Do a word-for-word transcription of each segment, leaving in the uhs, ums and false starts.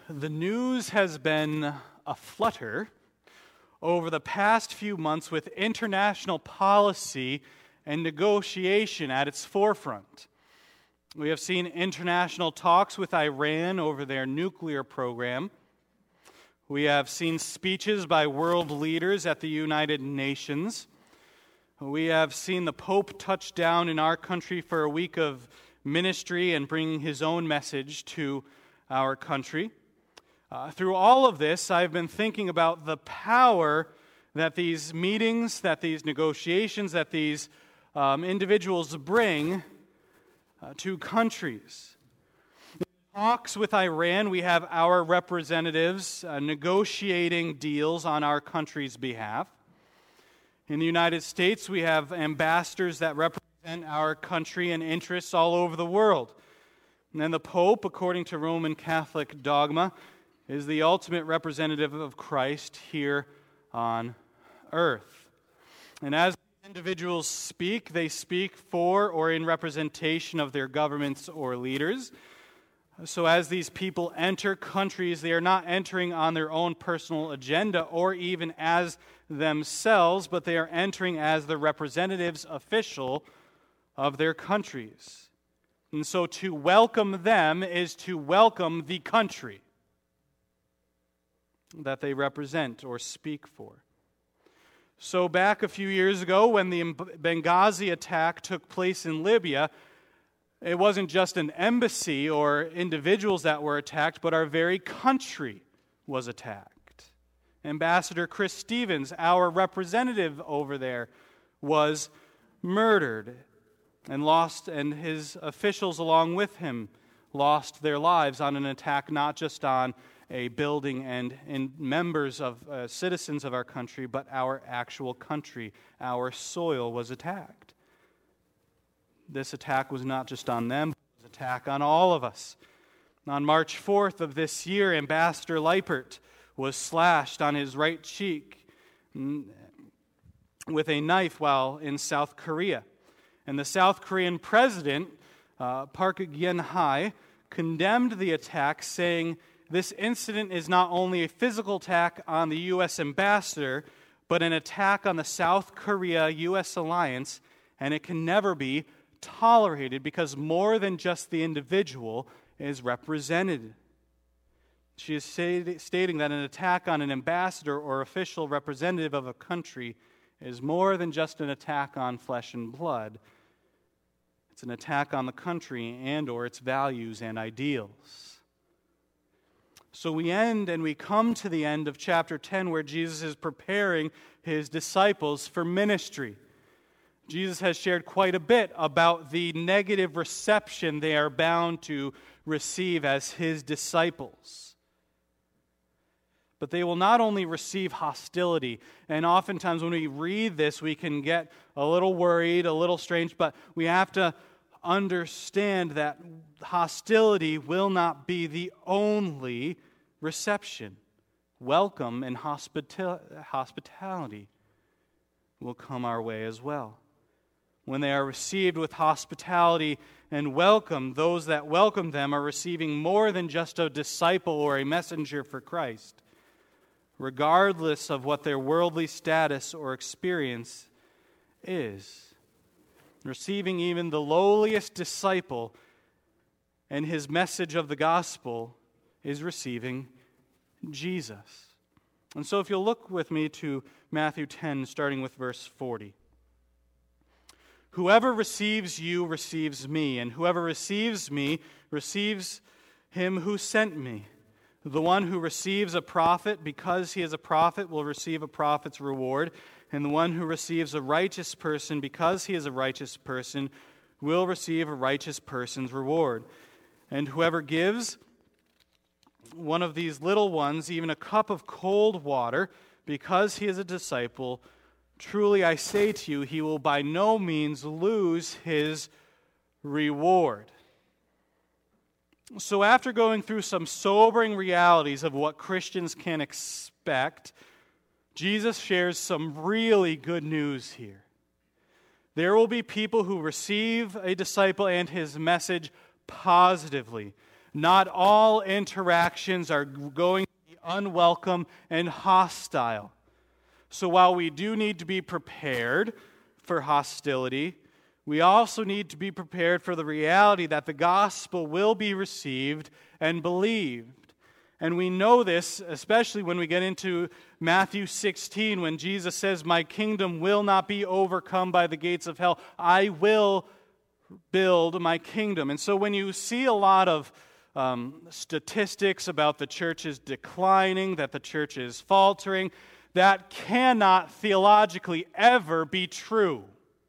The news has been aflutter over the past few months with international policy and negotiation at its forefront. We have seen international talks with Iran over their nuclear program. We have seen speeches by world leaders at the United Nations. We have seen the Pope touch down in our country for a week of ministry and bringing his own message to our country. Uh, through all of this, I've been thinking about the power that these meetings, that these negotiations, that these um, individuals bring uh, to countries. In talks with Iran, we have our representatives uh, negotiating deals on our country's behalf. In the United States, we have ambassadors that represent our country and interests all over the world. And then the Pope, according to Roman Catholic dogma, is the ultimate representative of Christ here on earth. And as individuals speak, they speak for or in representation of their governments or leaders. So as these people enter countries, they are not entering on their own personal agenda or even as themselves, but they are entering as the representatives, official of their countries. And so to welcome them is to welcome the country that they represent or speak for. So back a few years ago when the Benghazi attack took place in Libya, it wasn't just an embassy or individuals that were attacked, but our very country was attacked. Ambassador Chris Stevens, our representative over there, was murdered and lost, and his officials along with him lost their lives on an attack not just on a building and, and members of uh, citizens of our country, but our actual country, our soil was attacked. This attack was not just on them, it was an attack on all of us. On March fourth of this year, Ambassador Leipert was slashed on his right cheek with a knife while in South Korea. And the South Korean president, uh, Park Geun-hye, condemned the attack, saying, "This incident is not only a physical attack on the U S ambassador, but an attack on the South Korea-U S alliance, and it can never be tolerated because more than just the individual is represented." She is stating that an attack on an ambassador or official representative of a country is more than just an attack on flesh and blood. It's an attack on the country and or its values and ideals. So we end and we come to the end of chapter ten where Jesus is preparing his disciples for ministry. Jesus has shared quite a bit about the negative reception they are bound to receive as his disciples. But they will not only receive hostility, and oftentimes when we read this, we can get a little worried, a little strange, but we have to understand that hostility will not be the only reception. Welcome and hospital- hospitality will come our way as well. When they are received with hospitality and welcome, those that welcome them are receiving more than just a disciple or a messenger for Christ. Regardless of what their worldly status or experience is. Receiving even the lowliest disciple and his message of the gospel is receiving Jesus. And so if you'll look with me to Matthew ten, starting with verse forty. "Whoever receives you receives me, and whoever receives me receives him who sent me. The one who receives a prophet because he is a prophet will receive a prophet's reward, and the one who receives a righteous person because he is a righteous person will receive a righteous person's reward. And whoever gives one of these little ones even a cup of cold water because he is a disciple, truly I say to you, he will by no means lose his reward." So after going through some sobering realities of what Christians can expect, Jesus shares some really good news here. There will be people who receive a disciple and his message positively. Not all interactions are going to be unwelcome and hostile. So while we do need to be prepared for hostility, we also need to be prepared for the reality that the gospel will be received and believed. And we know this, especially when we get into Matthew sixteen, when Jesus says, "My kingdom will not be overcome by the gates of hell. I will build my kingdom." And so when you see a lot of um, statistics about the church is declining, that the church is faltering, that cannot theologically ever be true.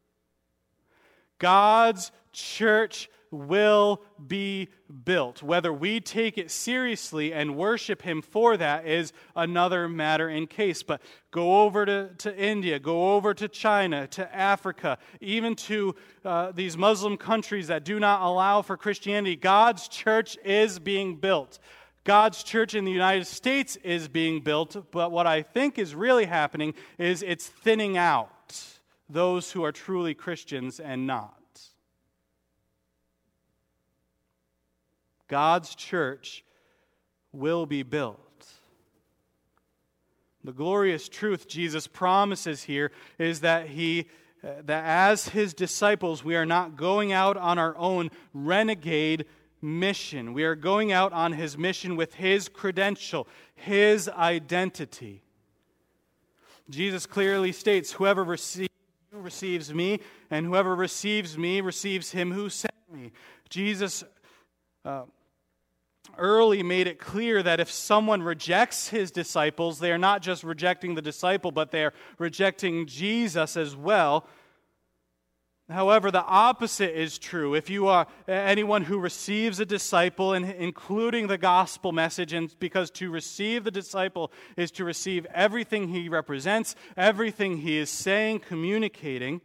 God's church will be built. Whether we take it seriously and worship Him for that is another matter in case. But go over to, to India, go over to China, to Africa, even to uh, these Muslim countries that do not allow for Christianity. God's church is being built. God's church in the United States is being built, but what I think is really happening is it's thinning out those who are truly Christians and not. God's church will be built. The glorious truth Jesus promises here is that he that as His disciples we are not going out on our own renegade mission. We are going out on His mission with His credential, His identity. Jesus clearly states, "Whoever receives you receives me, and whoever receives me receives Him who sent me." Jesus uh, early made it clear that if someone rejects His disciples, they are not just rejecting the disciple, but they are rejecting Jesus as well. However, the opposite is true. If you are anyone who receives a disciple, and including the gospel message, and because to receive the disciple is to receive everything he represents, everything he is saying, communicating,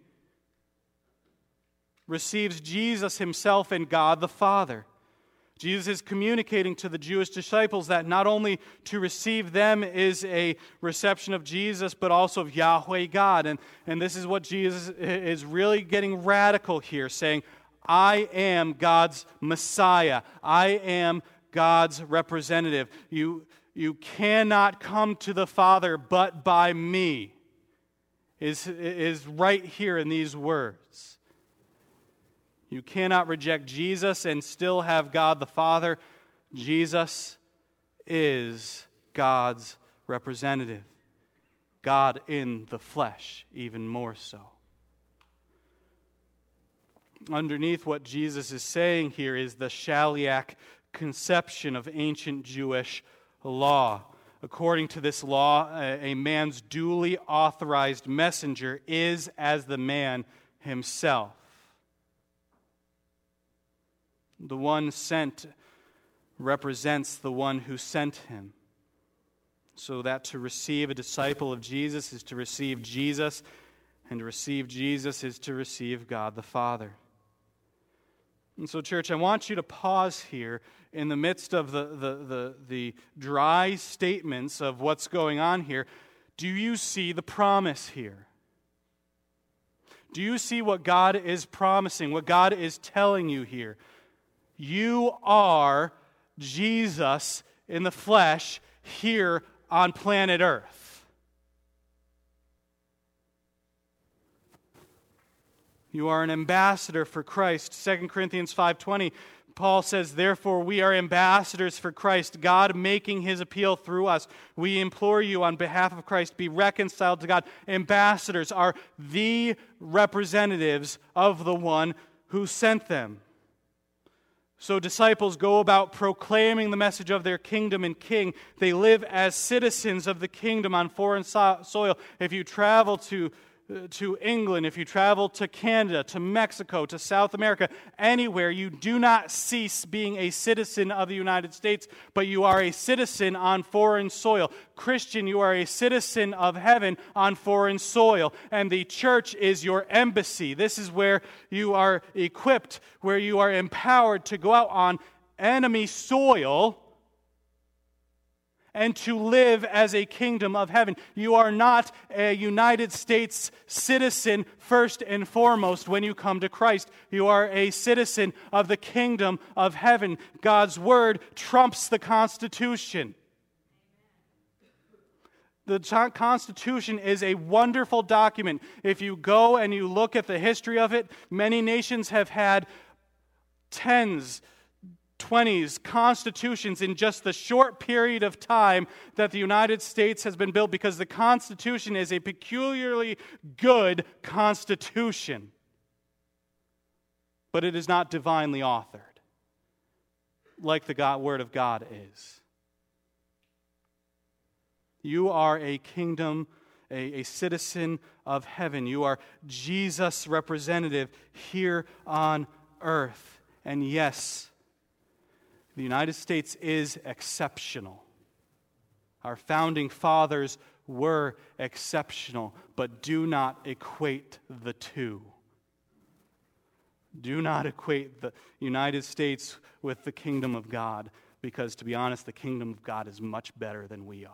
receives Jesus Himself and God the Father. Jesus is communicating to the Jewish disciples that not only to receive them is a reception of Jesus, but also of Yahweh God. And, and this is what Jesus is really getting radical here, saying, "I am God's Messiah. I am God's representative. You, you cannot come to the Father but by me," is, is right here in these words. You cannot reject Jesus and still have God the Father. Jesus is God's representative. God in the flesh, even more so. Underneath what Jesus is saying here is the Shaliach conception of ancient Jewish law. According to this law, a man's duly authorized messenger is as the man himself. The one sent represents the one who sent him. So that to receive a disciple of Jesus is to receive Jesus, and to receive Jesus is to receive God the Father. And so, church, I want you to pause here in the midst of the, the, the, the dry statements of what's going on here. Do you see the promise here? Do you see what God is promising, what God is telling you here? You are Jesus in the flesh here on planet Earth. You are an ambassador for Christ. Second Corinthians five twenty, Paul says, "Therefore we are ambassadors for Christ, God making His appeal through us. We implore you on behalf of Christ, be reconciled to God." Ambassadors are the representatives of the one who sent them. So disciples go about proclaiming the message of their kingdom and king. They live as citizens of the kingdom on foreign so- soil. If you travel to, uh, to England, if you travel to Canada, to Mexico, to South America, anywhere, you do not cease being a citizen of the United States, but you are a citizen on foreign soil. Christian, you are a citizen of heaven on foreign soil, and the church is your embassy. This is where you are equipped, where you are empowered to go out on enemy soil and to live as a kingdom of heaven. You are not a United States citizen first and foremost when you come to Christ. You are a citizen of the kingdom of heaven. God's word trumps the Constitution. The Constitution is a wonderful document. If you go and you look at the history of it, many nations have had tens, twenties constitutions in just the short period of time that the United States has been built, because the Constitution is a peculiarly good constitution. But it is not divinely authored, like the God, Word of God is. You are a kingdom, a, a citizen of heaven. You are Jesus' representative here on earth. And yes, the United States is exceptional. Our founding fathers were exceptional, but do not equate the two. Do not equate the United States with the kingdom of God, because, to be honest, the kingdom of God is much better than we are.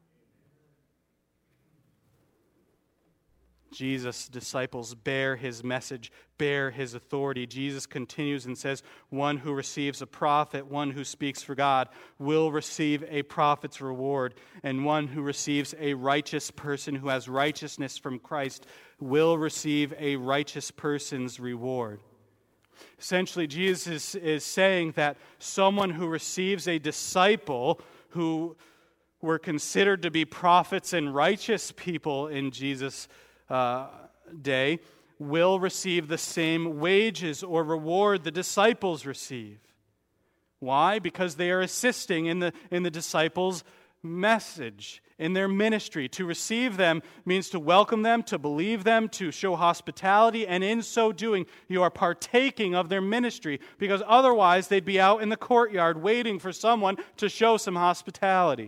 Jesus' disciples bear his message, bear his authority. Jesus continues and says, one who receives a prophet, one who speaks for God, will receive a prophet's reward. And one who receives a righteous person who has righteousness from Christ will receive a righteous person's reward. Essentially, Jesus is, is saying that someone who receives a disciple who were considered to be prophets and righteous people in Jesus' Uh, day will receive the same wages or reward the disciples receive. Why? Because they are assisting in the in the disciples' message, in their ministry. To receive them means to welcome them, to believe them, to show hospitality, and in so doing, you are partaking of their ministry, because otherwise they'd be out in the courtyard waiting for someone to show some hospitality.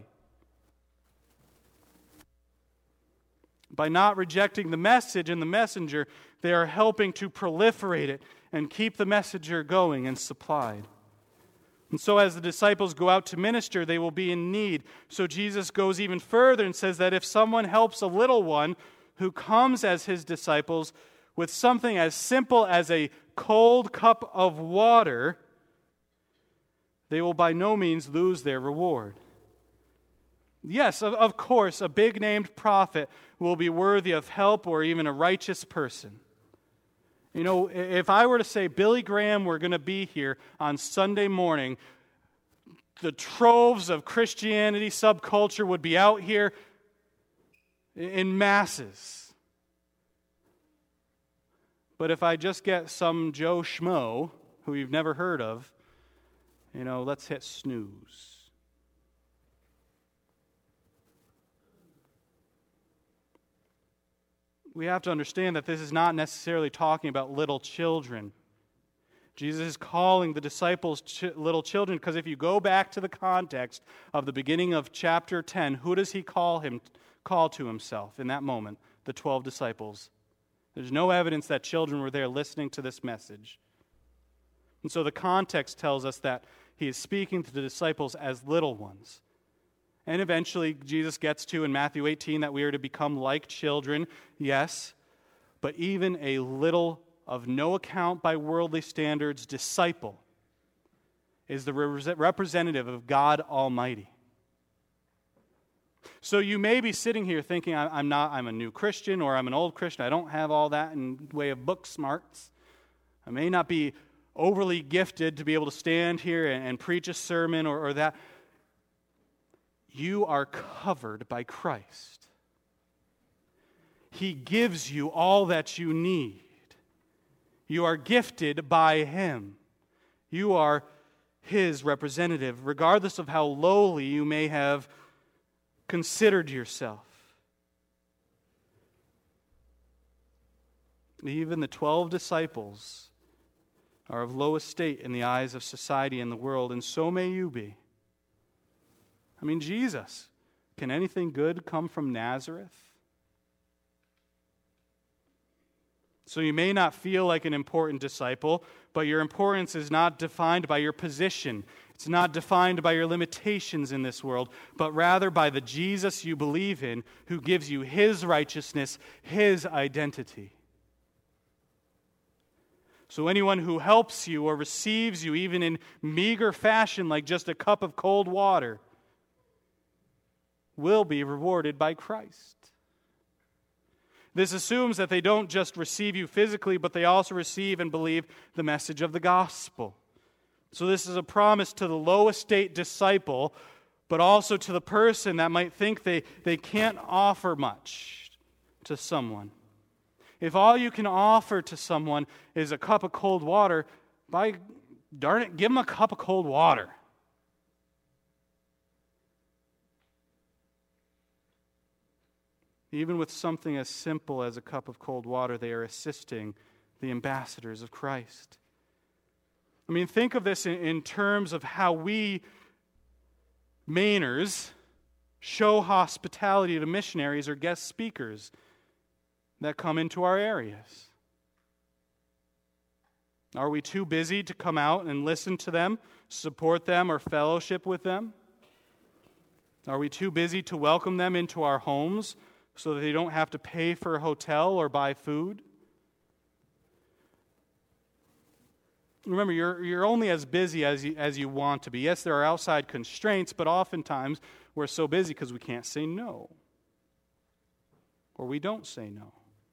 By not rejecting the message and the messenger, they are helping to proliferate it and keep the messenger going and supplied. And so as the disciples go out to minister, they will be in need. So Jesus goes even further and says that if someone helps a little one who comes as his disciples with something as simple as a cold cup of water, they will by no means lose their reward. Yes, of, of course, a big-named prophet will be worthy of help, or even a righteous person. You know, if I were to say, Billy Graham, we're going to be here on Sunday morning, the troves of Christianity subculture would be out here in masses. But if I just get some Joe Schmo, who you've never heard of, you know, let's hit snooze. We have to understand that this is not necessarily talking about little children. Jesus is calling the disciples ch- little children, because if you go back to the context of the beginning of chapter ten, who does he call him call to himself in that moment? The twelve disciples. There's no evidence that children were there listening to this message. And so the context tells us that he is speaking to the disciples as little ones. And eventually, Jesus gets to, in Matthew eighteen, that we are to become like children, yes, but even a little, of no account by worldly standards, disciple is the representative of God Almighty. So you may be sitting here thinking, I'm not, I'm a new Christian, or I'm an old Christian, I don't have all that in way of book smarts. I may not be overly gifted to be able to stand here and, and preach a sermon or, or that. You are covered by Christ. He gives you all that you need. You are gifted by Him. You are His representative, regardless of how lowly you may have considered yourself. Even the twelve disciples are of low estate in the eyes of society and the world, and so may you be. I mean, Jesus, can anything good come from Nazareth? So you may not feel like an important disciple, but your importance is not defined by your position. It's not defined by your limitations in this world, but rather by the Jesus you believe in, who gives you his righteousness, his identity. So anyone who helps you or receives you, even in meager fashion, like just a cup of cold water, will be rewarded by Christ. This assumes that they don't just receive you physically, but they also receive and believe the message of the gospel. So this is a promise to the low estate disciple, but also to the person that might think they, they can't offer much to someone. If all you can offer to someone is a cup of cold water, by darn it, give them a cup of cold water. Even with something as simple as a cup of cold water, they are assisting the ambassadors of Christ. I mean, think of this in, in terms of how we, Mainers, show hospitality to missionaries or guest speakers that come into our areas. Are we too busy to come out and listen to them, support them, or fellowship with them? Are we too busy to welcome them into our homes so that they don't have to pay for a hotel or buy food? Remember, you're, you're only as busy as you, as you want to be. Yes, there are outside constraints, but oftentimes we're so busy because we can't say no. Or we don't say no.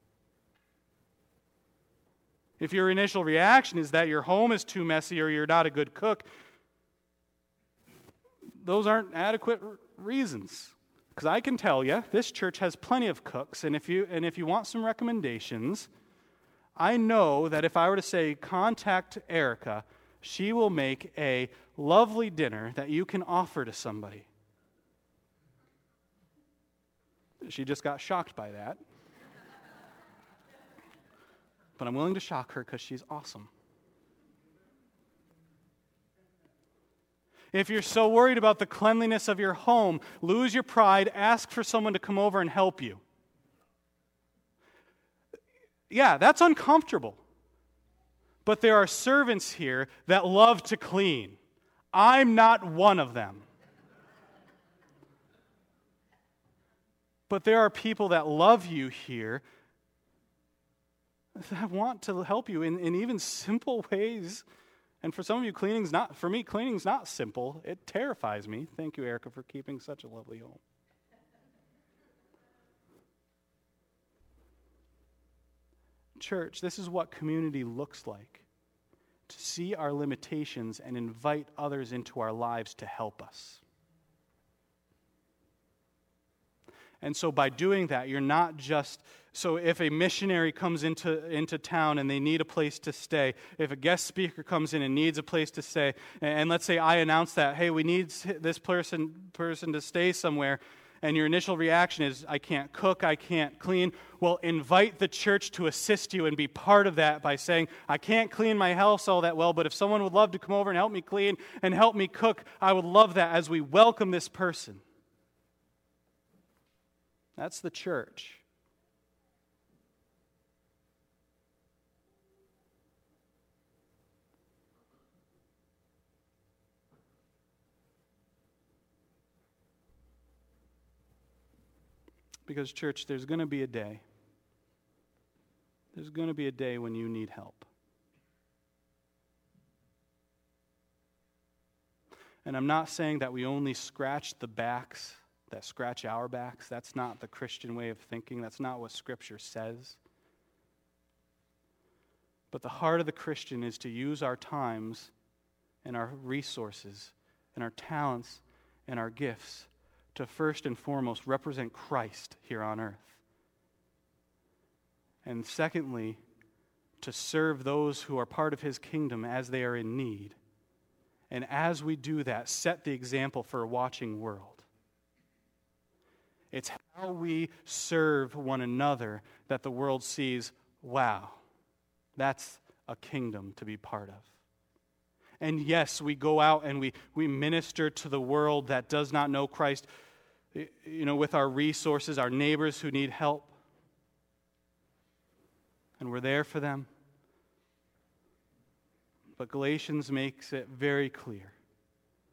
If your initial reaction is that your home is too messy or you're not a good cook, those aren't adequate r- reasons. Because I can tell you, this church has plenty of cooks, and if you and if you want some recommendations, I know that if I were to say, contact Erica, she will make a lovely dinner that you can offer to somebody. She just got shocked by that. But I'm willing to shock her because she's awesome. If you're so worried about the cleanliness of your home, lose your pride, ask for someone to come over and help you. Yeah, that's uncomfortable. But there are servants here that love to clean. I'm not one of them. But there are people that love you here that want to help you in, in even simple ways. And for some of you, cleaning's not, for me, cleaning's not simple. It terrifies me. Thank you, Erica, for keeping such a lovely home. Church, this is what community looks like. To see our limitations and invite others into our lives to help us. And so by doing that, you're not just, so if a missionary comes into, into town and they need a place to stay, if a guest speaker comes in and needs a place to stay, and, and let's say I announce that, hey, we need this person, person to stay somewhere, and your initial reaction is, I can't cook, I can't clean, well, invite the church to assist you and be part of that by saying, I can't clean my house all that well, but if someone would love to come over and help me clean and help me cook, I would love that as we welcome this person. That's the church. Because, church, there's going to be a day. There's going to be a day when you need help. And I'm not saying that we only scratch the backs that scratch our backs. That's not the Christian way of thinking. That's not what Scripture says. But the heart of the Christian is to use our times and our resources and our talents and our gifts to first and foremost represent Christ here on earth. And secondly, to serve those who are part of His kingdom as they are in need. And as we do that, set the example for a watching world. It's how we serve one another that the world sees, wow, that's a kingdom to be part of. And yes, we go out and we, we minister to the world that does not know Christ, you know, with our resources, our neighbors who need help. And we're there for them. But Galatians makes it very clear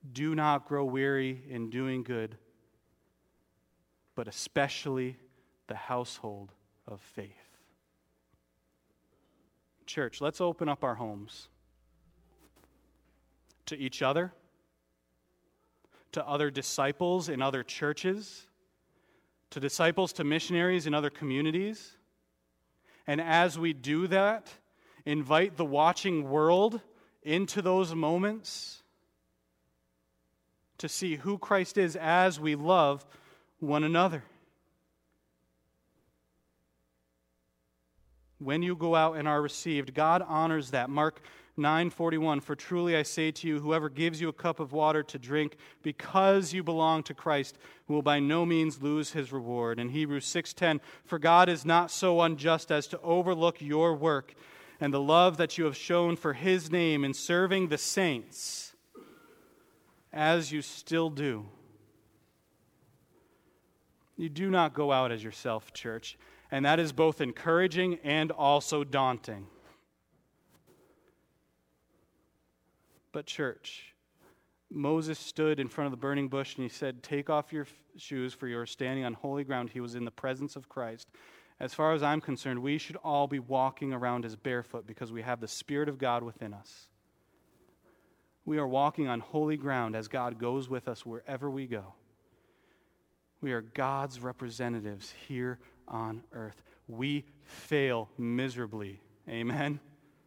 Do not grow weary in doing good, but especially the household of faith. Church, let's open up our homes to each other, to other disciples in other churches, to disciples, to missionaries in other communities. And as we do that, invite the watching world into those moments to see who Christ is as we love one another. When you go out and are received, God honors that. Mark nine forty-one, for truly I say to you, whoever gives you a cup of water to drink because you belong to Christ will by no means lose his reward. And Hebrews six ten, for God is not so unjust as to overlook your work and the love that you have shown for his name in serving the saints, as you still do. You do not go out as yourself, church, and that is both encouraging and also daunting. But church, Moses stood in front of the burning bush and he said, take off your f- shoes for you are standing on holy ground. He was in the presence of Christ. As far as I'm concerned, we should all be walking around as barefoot because we have the Spirit of God within us. We are walking on holy ground as God goes with us wherever we go. We are God's representatives here on earth. We fail miserably. Amen?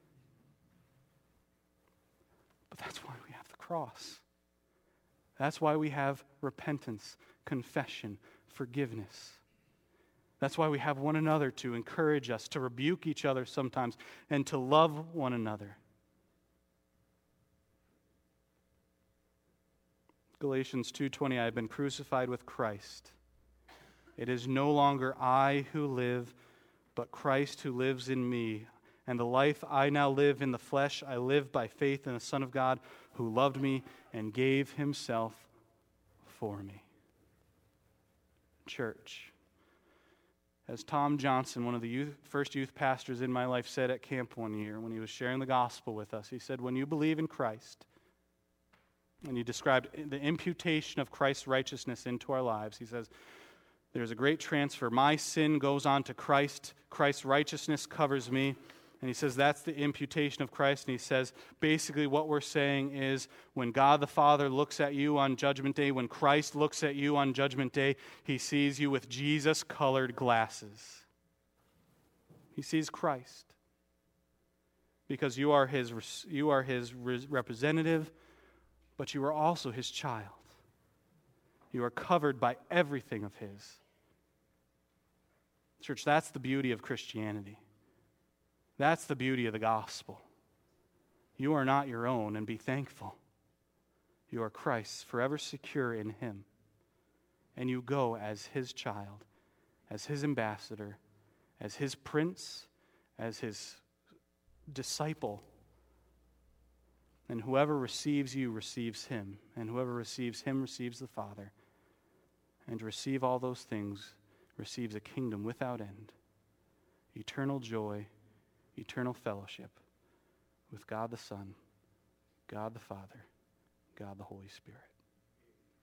But that's why we have the cross. That's why we have repentance, confession, forgiveness. That's why we have one another to encourage us, to rebuke each other sometimes, and to love one another. Galatians two twenty, I have been crucified with Christ. It is no longer I who live, but Christ who lives in me. And the life I now live in the flesh, I live by faith in the Son of God who loved me and gave himself for me. Church, as Tom Johnson, one of the youth, first youth pastors in my life, said at camp one year when he was sharing the gospel with us, he said, when you believe in Christ, and he described the imputation of Christ's righteousness into our lives, he says, there's a great transfer. My sin goes on to Christ. Christ's righteousness covers me. And he says that's the imputation of Christ. And he says basically what we're saying is when God the Father looks at you on Judgment Day, when Christ looks at you on Judgment Day, he sees you with Jesus-colored glasses. He sees Christ. Because you are his, you are his representative, but you are also his child. You are covered by everything of his. Church, that's the beauty of Christianity. That's the beauty of the gospel. You are not your own, and be thankful. You are Christ's, forever secure in him. And you go as his child, as his ambassador, as his prince, as his disciple. And whoever receives you receives him, and whoever receives him receives the Father. And to receive all those things receives a kingdom without end, eternal joy, eternal fellowship with God the Son, God the Father, God the Holy Spirit.